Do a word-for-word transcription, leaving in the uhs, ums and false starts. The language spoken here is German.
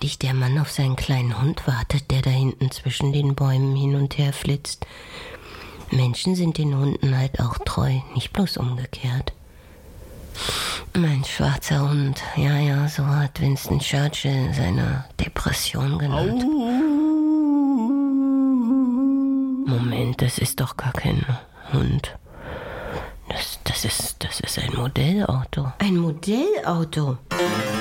geduldig der Mann auf seinen kleinen Hund wartet, der da hinten zwischen den Bäumen hin und her flitzt. Menschen sind den Hunden halt auch treu, nicht bloß umgekehrt. Mein schwarzer Hund, ja, ja, so hat Winston Churchill seine Depression genannt. Moment, das ist doch gar kein Hund. Das, das ist, das ist ein Modellauto. Ein Modellauto?